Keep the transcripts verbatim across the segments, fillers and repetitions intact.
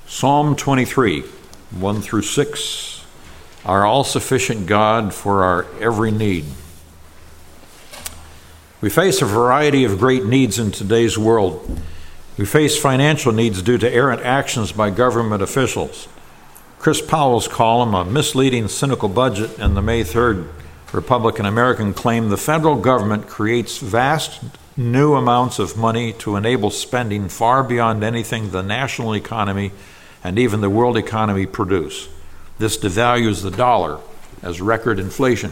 Psalm twenty-three, one through six, our all-sufficient God for our every need. We face a variety of great needs in today's world. We face financial needs due to errant actions by government officials. Chris Powell's column, A Misleading Cynical Budget, and the May third Republican American claim the federal government creates vast new amounts of money to enable spending far beyond anything the national economy and even the world economy produce. This devalues the dollar as record inflation.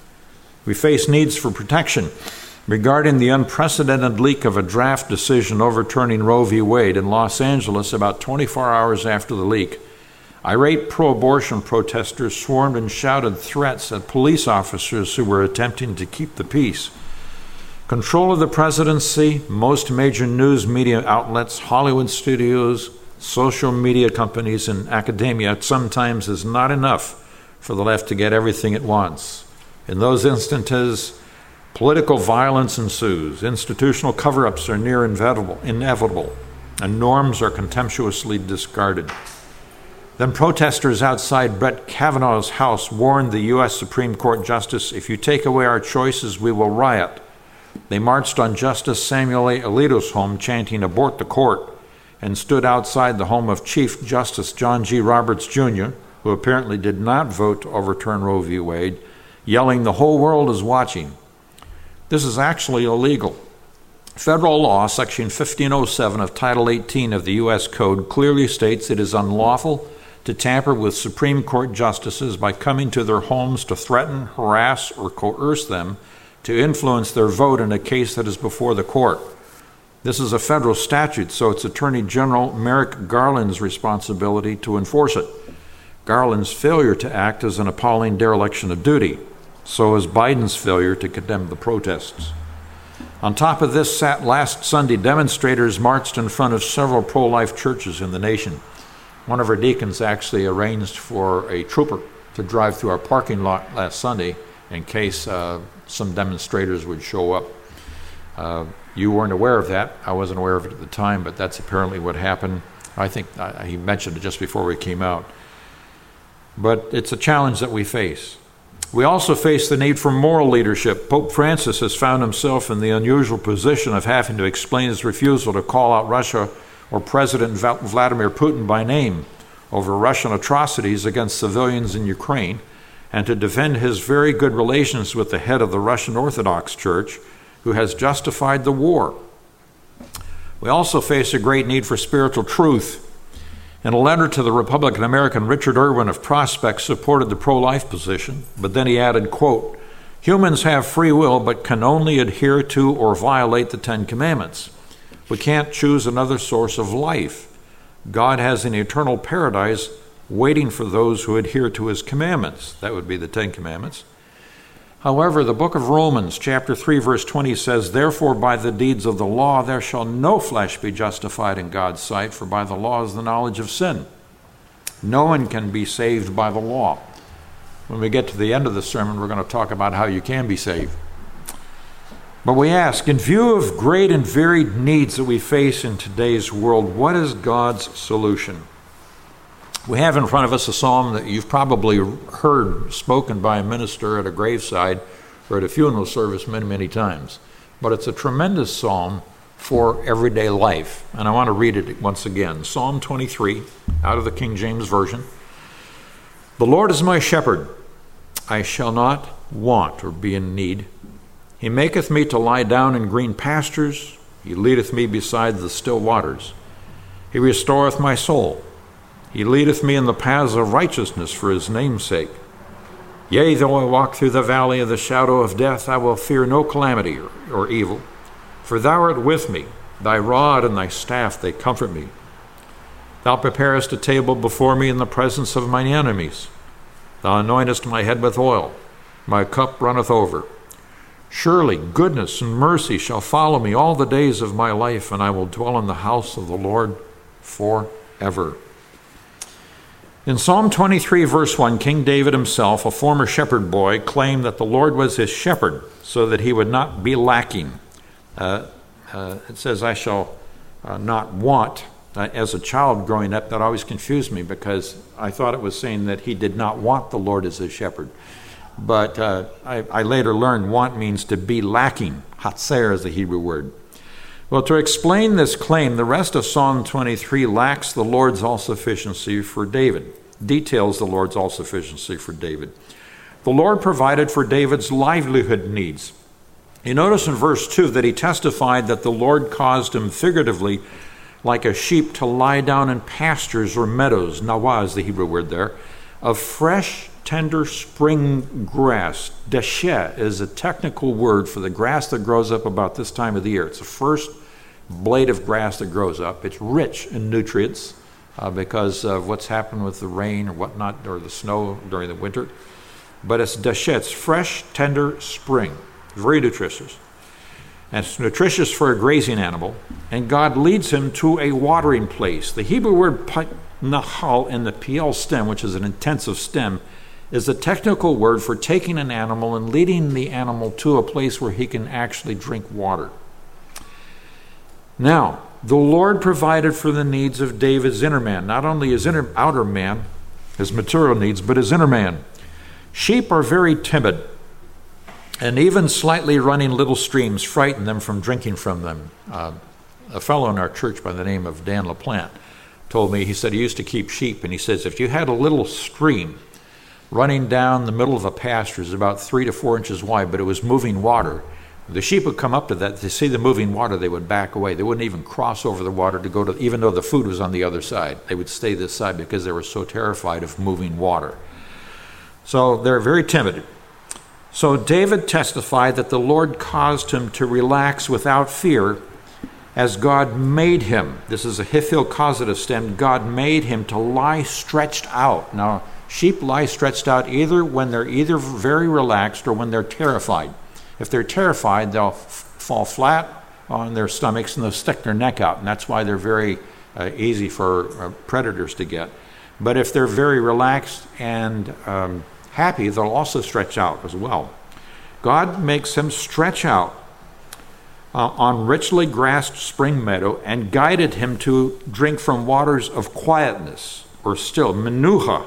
We face needs for protection regarding the unprecedented leak of a draft decision overturning Roe v. Wade in Los Angeles about twenty-four hours after the leak. Irate pro-abortion protesters swarmed and shouted threats at police officers who were attempting to keep the peace. Control of the presidency, most major news media outlets, Hollywood studios, social media companies, and academia sometimes is not enough for the left to get everything it wants. In those instances, political violence ensues, institutional cover-ups are near inevitable, inevitable, and norms are contemptuously discarded. Then protesters outside Brett Kavanaugh's house warned the U S Supreme Court Justice, "If you take away our choices, we will riot." They marched on Justice Samuel A. Alito's home, chanting, "Abort the court," and stood outside the home of Chief Justice John G. Roberts, Junior, who apparently did not vote to overturn Roe v. Wade, yelling, "The whole world is watching." This is actually illegal. Federal law, Section fifteen oh seven of Title eighteen of the U S Code, clearly states it is unlawful to tamper with Supreme Court justices by coming to their homes to threaten, harass, or coerce them to influence their vote in a case that is before the court. This is a federal statute, so it's Attorney General Merrick Garland's responsibility to enforce it. Garland's failure to act is an appalling dereliction of duty. So is Biden's failure to condemn the protests. On top of this, last Sunday, demonstrators marched in front of several pro-life churches in the nation. One of our deacons actually arranged for a trooper to drive through our parking lot last Sunday in case uh, some demonstrators would show up. Uh, you weren't aware of that. I wasn't aware of it at the time, but that's apparently what happened. I think uh, he mentioned it just before we came out. But it's a challenge that we face. We also face the need for moral leadership. Pope Francis has found himself in the unusual position of having to explain his refusal to call out Russia or President Vladimir Putin by name over Russian atrocities against civilians in Ukraine, and to defend his very good relations with the head of the Russian Orthodox Church, who has justified the war. We also face a great need for spiritual truth. In a letter to the Republican American, Richard Irwin of Prospect supported the pro-life position, but then he added, quote, "Humans have free will but can only adhere to or violate the Ten Commandments. We can't choose another source of life. God has an eternal paradise waiting for those who adhere to his commandments." That would be the Ten Commandments. However, the book of Romans, chapter three, verse twenty says, "Therefore by the deeds of the law there shall no flesh be justified in God's sight, for by the law is the knowledge of sin." No one can be saved by the law. When we get to the end of the sermon, we're going to talk about how you can be saved. But we ask, in view of great and varied needs that we face in today's world, what is God's solution? We have in front of us a psalm that you've probably heard spoken by a minister at a graveside or at a funeral service many, many times. But it's a tremendous psalm for everyday life. And I want to read it once again. Psalm twenty-three, out of the King James Version. "The Lord is my shepherd. I shall not want or be in need. He maketh me to lie down in green pastures. He leadeth me beside the still waters. He restoreth my soul. He leadeth me in the paths of righteousness for his name's sake. Yea, though I walk through the valley of the shadow of death, I will fear no calamity or, or evil. For thou art with me. Thy rod and thy staff, they comfort me. Thou preparest a table before me in the presence of mine enemies. Thou anointest my head with oil. My cup runneth over. Surely goodness and mercy shall follow me all the days of my life, and I will dwell in the house of the Lord forever." In Psalm twenty-three, verse one, King David himself, a former shepherd boy, claimed that the Lord was his shepherd so that he would not be lacking. Uh, uh, it says, "I shall uh, not want Uh, as a child growing up, that always confused me because I thought it was saying that he did not want the Lord as his shepherd. But uh, I, I later learned want means to be lacking. Hatzer is the Hebrew word. Well, to explain this claim, the rest of Psalm twenty-three lacks the Lord's all-sufficiency for David, details the Lord's all-sufficiency for David. The Lord provided for David's livelihood needs. You notice in verse two that he testified that the Lord caused him figuratively like a sheep to lie down in pastures or meadows, nawah is the Hebrew word there, of fresh, tender spring grass. Desheh is a technical word for the grass that grows up about this time of the year. It's the first blade of grass that grows up. It's rich in nutrients uh, because of what's happened with the rain or whatnot, or the snow during the winter. But it's desheh, it's fresh, tender spring, very nutritious. And it's nutritious for a grazing animal, and God leads him to a watering place. The Hebrew word nahal in the piel stem, which is an intensive stem, is the technical word for taking an animal and leading the animal to a place where he can actually drink water. Now, the Lord provided for the needs of David's inner man, not only his inner, outer man, his material needs, but his inner man. Sheep are very timid, and even slightly running little streams frighten them from drinking from them. Uh, a fellow in our church by the name of Dan LaPlante told me, he said he used to keep sheep, and he says if you had a little stream running down the middle of a pasture, is about three to four inches wide, but it was moving water, the sheep would come up to that. To see the moving water, they would back away. They wouldn't even cross over the water to go to, even though the food was on the other side. They would stay this side because they were so terrified of moving water. So they're very timid. So David testified that the Lord caused him to relax without fear as God made him. This is a hifil causative stem. God made him to lie stretched out. Now, sheep lie stretched out either when they're either very relaxed or when they're terrified. If they're terrified, they'll f- fall flat on their stomachs and they'll stick their neck out, and that's why they're very uh, easy for uh, predators to get. But if they're very relaxed and um, happy, they'll also stretch out as well. God makes him stretch out uh, on richly grassed spring meadow and guided him to drink from waters of quietness, or still. Menuha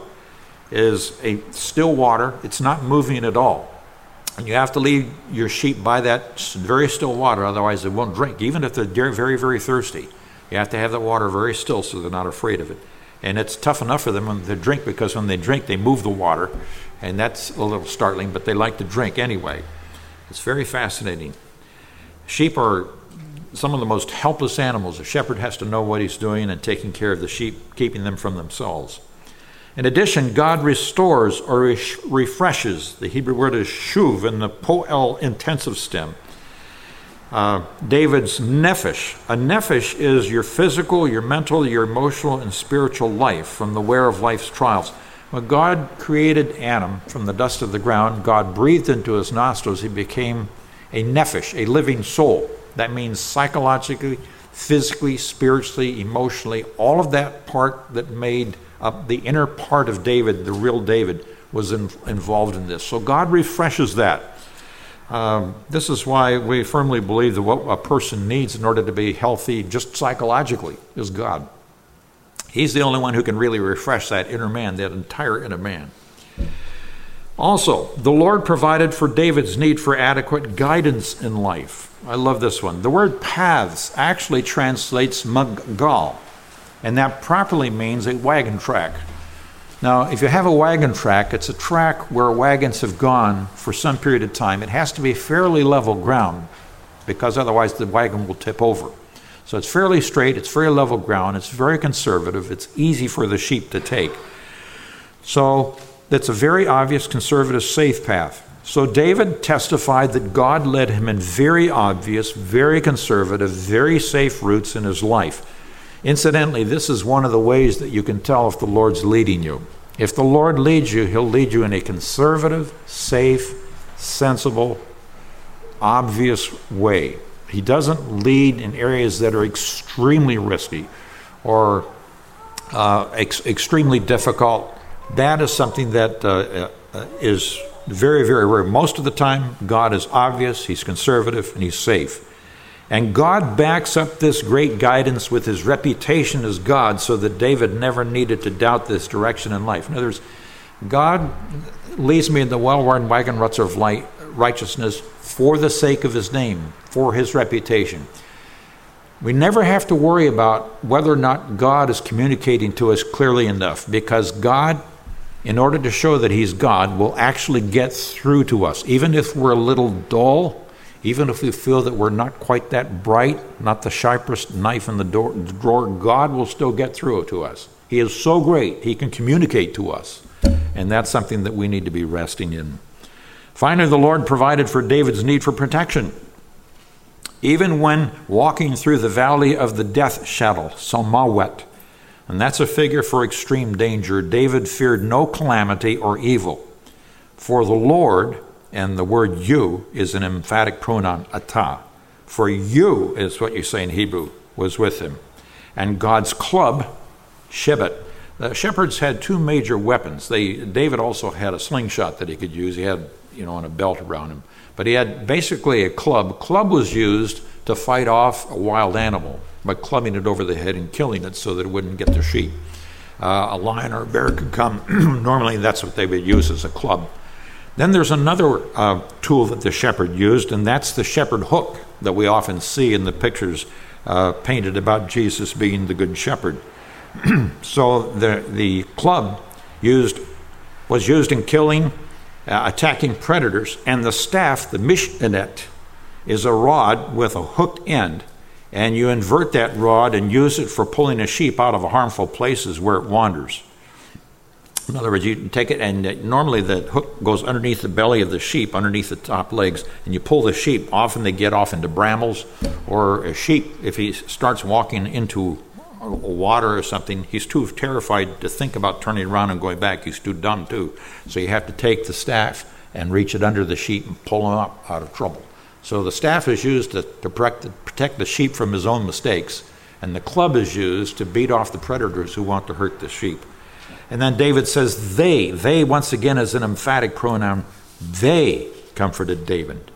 is a still water. It's not moving at all. And you have to lead your sheep by that very still water, otherwise they won't drink, even if they're very, very thirsty. You have to have that water very still so they're not afraid of it. And it's tough enough for them when they drink, because when they drink, they move the water, and that's a little startling, but they like to drink anyway. It's very fascinating. Sheep are some of the most helpless animals. A shepherd has to know what he's doing and taking care of the sheep, keeping them from themselves. In addition, God restores or refreshes. The Hebrew word is shuv in the poel intensive stem. Uh, David's nephesh. A nephesh is your physical, your mental, your emotional, and spiritual life from the wear of life's trials. When God created Adam from the dust of the ground, God breathed into his nostrils. He became a nephesh, a living soul. That means psychologically, physically, spiritually, emotionally, all of that part that made up the inner part of David, the real David, was in, involved in this. So God refreshes that. Um, this is why we firmly believe that what a person needs in order to be healthy just psychologically is God. He's the only one who can really refresh that inner man, that entire inner man. Also, the Lord provided for David's need for adequate guidance in life. I love this one. The word paths actually translates magal, and that properly means a wagon track. Now, if you have a wagon track, it's a track where wagons have gone for some period of time. It has to be fairly level ground, because otherwise the wagon will tip over. So it's fairly straight, it's very level ground, it's very conservative, it's easy for the sheep to take. So that's a very obvious, conservative, safe path. So David testified that God led him in very obvious, very conservative, very safe routes in his life. Incidentally, this is one of the ways that you can tell if the Lord's leading you. If the Lord leads you, he'll lead you in a conservative, safe, sensible, obvious way. He doesn't lead in areas that are extremely risky or uh, ex- extremely difficult. That is something that uh, uh, is very, very rare. Most of the time, God is obvious, he's conservative, and he's safe. And God backs up this great guidance with his reputation as God so that David never needed to doubt this direction in life. In other words, God leads me in the well-worn wagon ruts of light, righteousness for the sake of his name, for his reputation. We never have to worry about whether or not God is communicating to us clearly enough, because God, in order to show that he's God, will actually get through to us. Even if we're a little dull, even if we feel that we're not quite that bright, not the sharpest knife in the door, drawer, God will still get through to us. He is so great, he can communicate to us. And that's something that we need to be resting in. Finally, the Lord provided for David's need for protection. Even when walking through the valley of the death shadow, Somawet, and that's a figure for extreme danger, David feared no calamity or evil. For the Lord, and the word you is an emphatic pronoun, atah. For you is what you say in Hebrew, was with him. And God's club, Shebet. The shepherds had two major weapons. They, David also had a slingshot that he could use. He had, you know, on a belt around him. But he had basically a club. Club was used to fight off a wild animal by clubbing it over the head and killing it so that it wouldn't get the sheep. Uh, a lion or a bear could come. Normally that's what they would use as a club. Then there's another uh, tool that the shepherd used, and that's the shepherd hook that we often see in the pictures uh, painted about Jesus being the good shepherd. So the the club used was used in killing, uh, attacking predators, and the staff, the mishkanet, is a rod with a hooked end, and you invert that rod and use it for pulling a sheep out of harmful places where it wanders. In other words, you take it, and normally the hook goes underneath the belly of the sheep, underneath the top legs, and you pull the sheep. Often they get off into brambles, or a sheep, if he starts walking into water or something, he's too terrified to think about turning around and going back. He's too dumb too. So you have to take the staff and reach it under the sheep and pull him up out of trouble. So the staff is used to, to protect the sheep from his own mistakes, and the club is used to beat off the predators who want to hurt the sheep. And then David says they, they once again is an emphatic pronoun, they comforted David.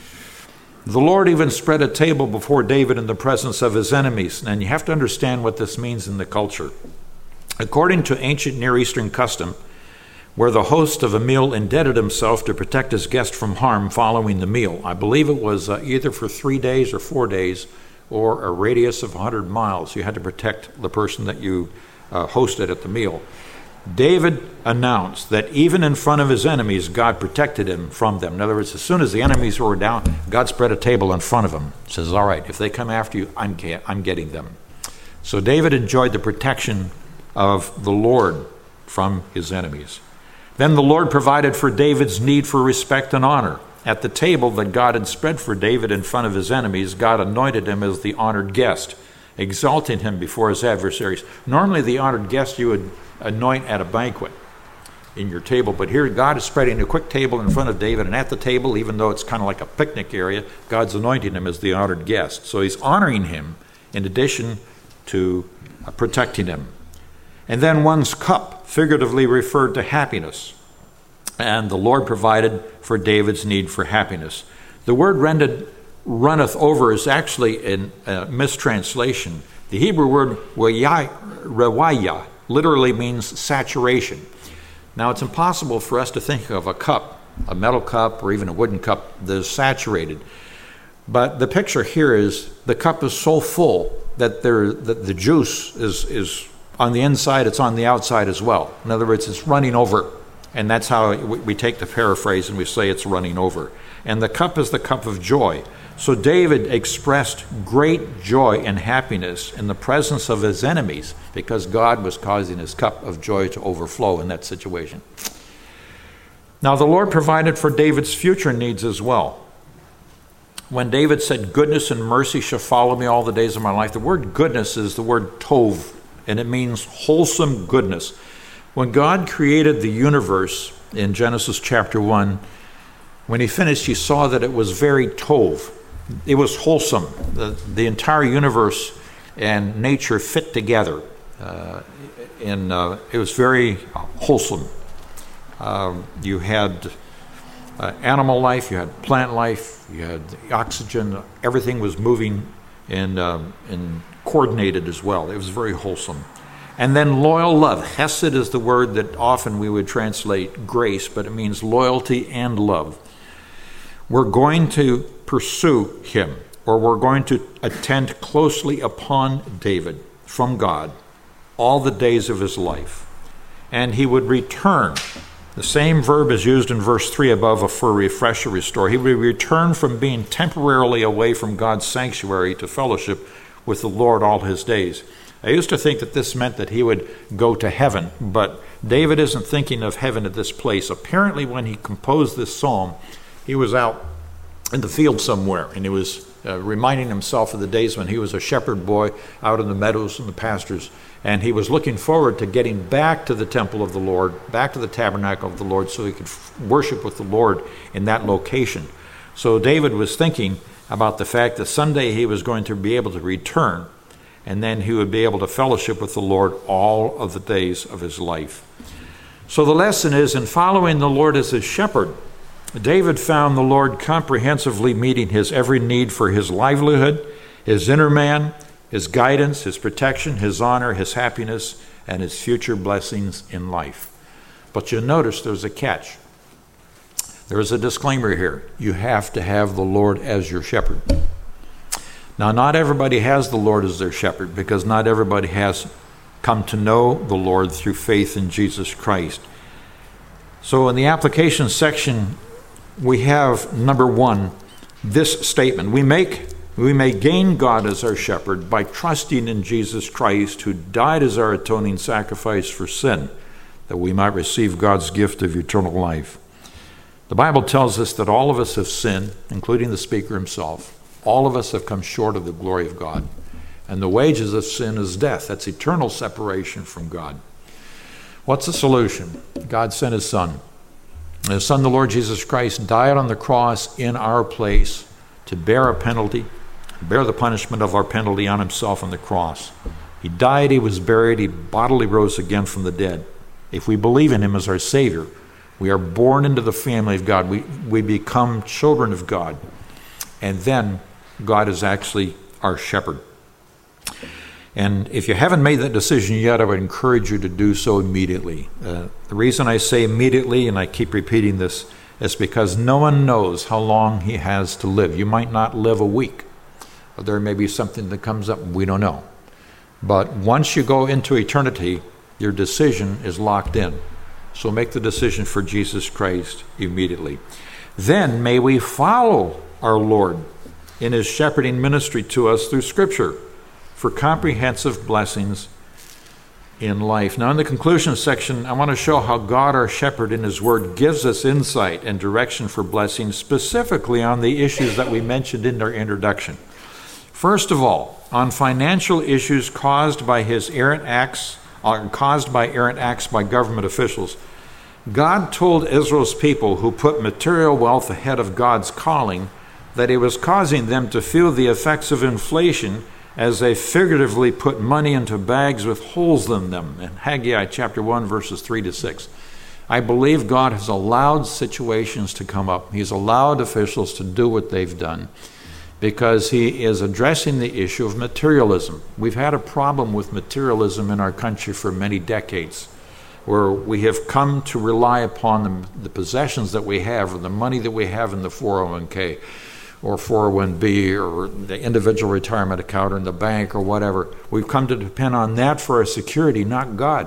The Lord even spread a table before David in the presence of his enemies. And you have to understand what this means in the culture. According to ancient Near Eastern custom, where the host of a meal indebted himself to protect his guest from harm following the meal, I believe it was uh, either for three days or four days, or a radius of one hundred miles, you had to protect the person that you uh, hosted at the meal. David announced that even in front of his enemies, God protected him from them. In other words, as soon as the enemies were down, God spread a table in front of him. Says, all right, if they come after you, I'm, I'm getting them. So David enjoyed the protection of the Lord from his enemies. Then the Lord provided for David's need for respect and honor. At the table that God had spread for David in front of his enemies, God anointed him as the honored guest, exalting him before his adversaries. Normally the honored guest you would anoint at a banquet in your table, but here God is spreading a quick table in front of David, and at the table, even though it's kind of like a picnic area, God's anointing him as the honored guest. So he's honoring him in addition to uh, protecting him. And then one's cup figuratively referred to happiness, and the Lord provided for David's need for happiness. The word rendered runneth over is actually a uh, mistranslation. The Hebrew word rewaya literally means saturation. Now, it's impossible for us to think of a cup, a metal cup or even a wooden cup that is saturated. But the picture here is the cup is so full that, there, that the juice is, is on the inside, it's on the outside as well. In other words, it's running over. And that's how we take the paraphrase and we say it's running over. And the cup is the cup of joy. So David expressed great joy and happiness in the presence of his enemies because God was causing his cup of joy to overflow in that situation. Now the Lord provided for David's future needs as well. When David said, goodness and mercy shall follow me all the days of my life, the word goodness is the word tov, and it means wholesome goodness. When God created the universe in Genesis chapter one, when he finished, he saw that it was very tov. It was wholesome. The, the entire universe and nature fit together. Uh, and uh, it was very wholesome. Uh, you had uh, animal life, you had plant life, you had oxygen, everything was moving and, um, and coordinated as well. It was very wholesome. And then loyal love. Hesed is the word that often we would translate grace, but it means loyalty and love. We're going to pursue him, or we're going to attend closely upon David from God all the days of his life. And he would return. The same verb is used in verse three above for refresh or restore. He would return from being temporarily away from God's sanctuary to fellowship with the Lord all his days. I used to think that this meant that he would go to heaven, but David isn't thinking of heaven at this place. Apparently, when he composed this psalm, he was out in the field somewhere, and he was uh, reminding himself of the days when he was a shepherd boy out in the meadows and the pastures, and he was looking forward to getting back to the temple of the Lord, back to the tabernacle of the Lord, so he could f- worship with the Lord in that location. So David was thinking about the fact that someday he was going to be able to return, and then he would be able to fellowship with the Lord all of the days of his life. So the lesson is, in following the Lord as his shepherd, David found the Lord comprehensively meeting his every need for his livelihood, his inner man, his guidance, his protection, his honor, his happiness, and his future blessings in life. But you'll notice there's a catch. There's a disclaimer here. You have to have the Lord as your shepherd. Now, not everybody has the Lord as their shepherd, because not everybody has come to know the Lord through faith in Jesus Christ. So in the application section, we have, number one, this statement. We make we may gain God as our shepherd by trusting in Jesus Christ, who died as our atoning sacrifice for sin, that we might receive God's gift of eternal life. The Bible tells us that all of us have sinned, including the speaker himself. All of us have come short of the glory of God. And the wages of sin is death. That's eternal separation from God. What's the solution? God sent his Son. His Son, the Lord Jesus Christ, died on the cross in our place to bear a penalty, bear the punishment of our penalty on himself on the cross. He died, he was buried, he bodily rose again from the dead. If we believe in him as our Savior, we are born into the family of God. We, we become children of God. And then God is actually our shepherd. And if you haven't made that decision yet, I would encourage you to do so immediately. Uh, the reason I say immediately, and I keep repeating this, is because no one knows how long he has to live. You might not live a week. Or there may be something that comes up, we don't know. But once you go into eternity, your decision is locked in. So make the decision for Jesus Christ immediately. Then may we follow our Lord in his shepherding ministry to us through Scripture for comprehensive blessings in life. Now, in the conclusion section, I want to show how God, our shepherd, in his word, gives us insight and direction for blessings, specifically on the issues that we mentioned in our introduction. First of all, on financial issues caused by his errant acts, or caused by errant acts by government officials, God told Israel's people who put material wealth ahead of God's calling that he was causing them to feel the effects of inflation as they figuratively put money into bags with holes in them, in Haggai chapter one, verses three to six. I believe God has allowed situations to come up. He's allowed officials to do what they've done because he is addressing the issue of materialism. We've had a problem with materialism in our country for many decades, where we have come to rely upon the, the possessions that we have, or the money that we have in the four oh one k, or four oh one b, or the individual retirement account, or in the bank, or whatever. We've come to depend on that for our security, not God.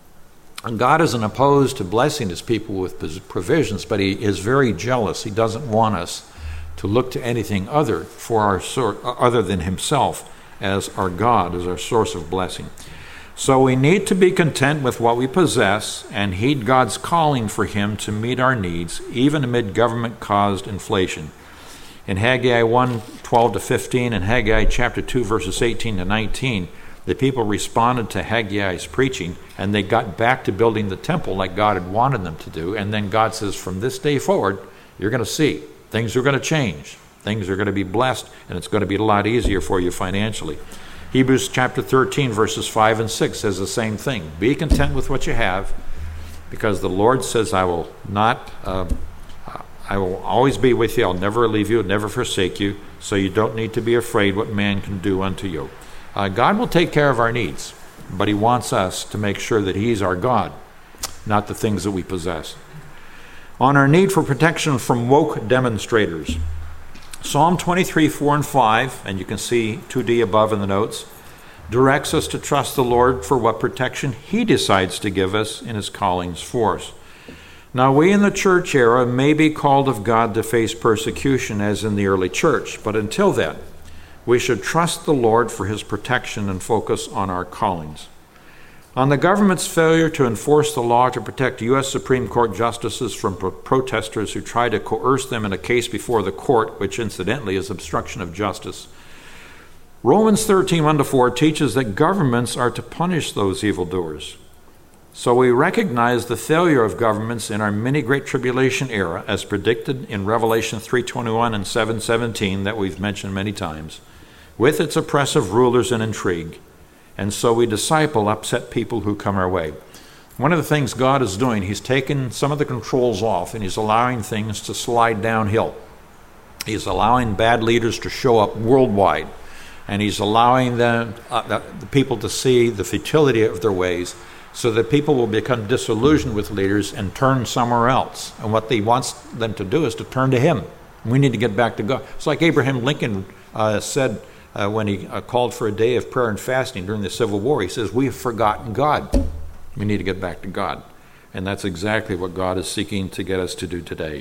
And God isn't opposed to blessing his people with provisions, but he is very jealous. He doesn't want us to look to anything other for our sor- other than himself as our God, as our source of blessing. So we need to be content with what we possess and heed God's calling for him to meet our needs, even amid government-caused inflation. In Haggai one, twelve to fifteen, and Haggai chapter two, verses eighteen to nineteen, the people responded to Haggai's preaching, and they got back to building the temple like God had wanted them to do. And then God says, from this day forward, you're going to see things are going to change. Things are going to be blessed, and it's going to be a lot easier for you financially. Hebrews chapter thirteen, verses five and six says the same thing. Be content with what you have, because the Lord says, I will not uh, I will always be with you. I'll never leave you, never forsake you. So you don't need to be afraid what man can do unto you. Uh, God will take care of our needs, but he wants us to make sure that he's our God, not the things that we possess. On our need for protection from woke demonstrators. Psalm twenty-three, four and five, and you can see two D above in the notes, directs us to trust the Lord for what protection he decides to give us in his callings force. Now, we in the church era may be called of God to face persecution as in the early church, but until then, we should trust the Lord for his protection and focus on our callings. On the government's failure to enforce the law to protect U S Supreme Court justices from pro- protesters who try to coerce them in a case before the court, which incidentally is obstruction of justice, Romans thirteen, one to four teaches that governments are to punish those evildoers. So we recognize the failure of governments in our mini Great Tribulation era, as predicted in Revelation three twenty-one and seven seventeen that we've mentioned many times, with its oppressive rulers and intrigue. And so we disciple upset people who come our way. One of the things God is doing, he's taken some of the controls off and he's allowing things to slide downhill. He's allowing bad leaders to show up worldwide. And he's allowing them, uh, the people to see the futility of their ways, so that people will become disillusioned with leaders and turn somewhere else. And what he wants them to do is to turn to him. We need to get back to God. It's like Abraham Lincoln uh, said uh, when he uh, called for a day of prayer and fasting during the Civil War. He says, we have forgotten God. We need to get back to God. And that's exactly what God is seeking to get us to do today.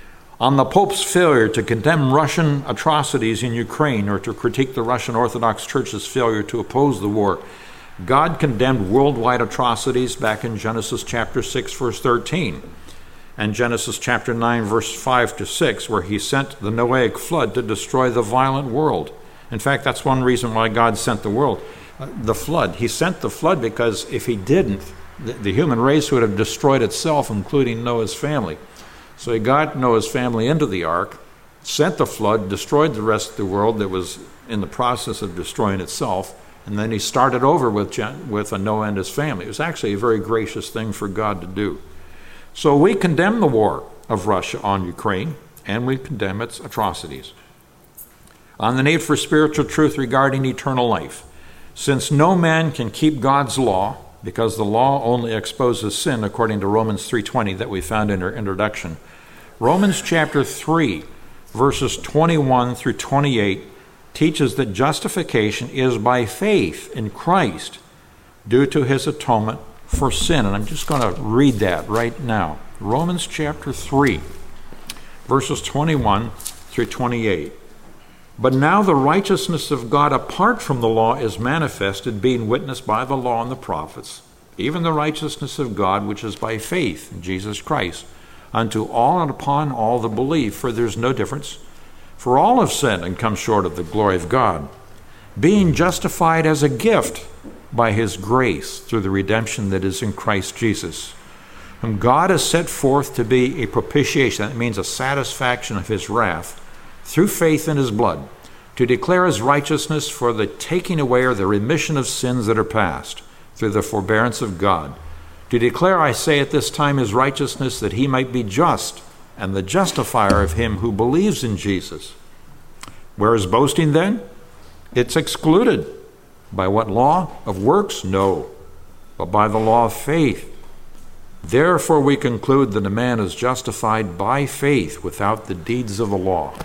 On the Pope's failure to condemn Russian atrocities in Ukraine or to critique the Russian Orthodox Church's failure to oppose the war, God condemned worldwide atrocities back in Genesis chapter six, verse thirteen, and Genesis chapter nine, verse five to six, where he sent the Noahic flood to destroy the violent world. In fact, that's one reason why God sent the world, uh, the flood. He sent the flood because if he didn't, the, the human race would have destroyed itself, including Noah's family. So he got Noah's family into the ark, sent the flood, destroyed the rest of the world that was in the process of destroying itself, and then he started over with, Jen, with a Noah and his family. It was actually a very gracious thing for God to do. So we condemn the war of Russia on Ukraine, and we condemn its atrocities. On the need for spiritual truth regarding eternal life. Since no man can keep God's law, because the law only exposes sin, according to Romans three twenty that we found in our introduction, Romans chapter three, verses twenty-one through twenty-eight, teaches that justification is by faith in Christ due to his atonement for sin. And I'm just going to read that right now. Romans chapter three, verses twenty-one through twenty-eight. But now the righteousness of God apart from the law is manifested, being witnessed by the law and the prophets, even the righteousness of God which is by faith in Jesus Christ, unto all and upon all that believe, for there's no difference. For all have sinned and come short of the glory of God, being justified as a gift by his grace through the redemption that is in Christ Jesus, whom God has set forth to be a propitiation, that means a satisfaction of his wrath, through faith in his blood, to declare his righteousness for the taking away or the remission of sins that are past, through the forbearance of God, to declare, I say at this time, his righteousness, that he might be just and the justifier of him who believes in Jesus. Where is boasting then? It's excluded. By what law? Of works? No, but by the law of faith. Therefore we conclude that a man is justified by faith without the deeds of the law.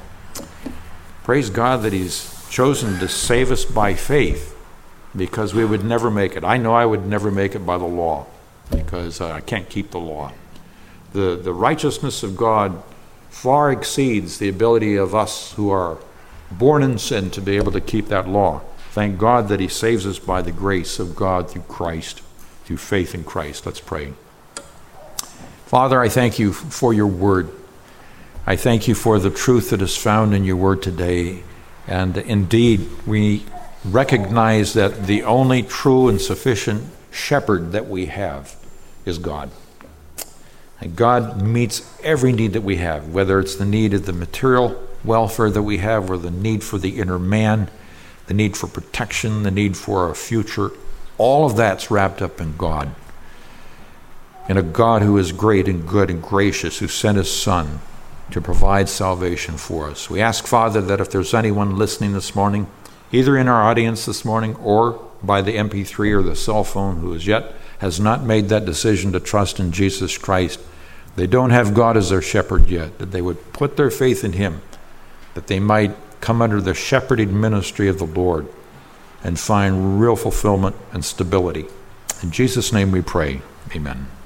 Praise God that he's chosen to save us by faith, because we would never make it. I know I would never make it by the law, because uh, I can't keep the law. The, the righteousness of God far exceeds the ability of us who are born in sin to be able to keep that law. Thank God that he saves us by the grace of God through Christ, through faith in Christ. Let's pray. Father, I thank you for your word. I thank you for the truth that is found in your word today. And indeed, we recognize that the only true and sufficient shepherd that we have is God. And God meets every need that we have, whether it's the need of the material welfare that we have, or the need for the inner man, the need for protection, the need for a future. All of that's wrapped up in God. In a God who is great and good and gracious, who sent his Son to provide salvation for us. We ask, Father, that if there's anyone listening this morning, either in our audience this morning or by the M P three or the cell phone, who as yet has not made that decision to trust in Jesus Christ, they don't have God as their shepherd yet, that they would put their faith in him, that they might come under the shepherding ministry of the Lord and find real fulfillment and stability. In Jesus' name we pray. Amen.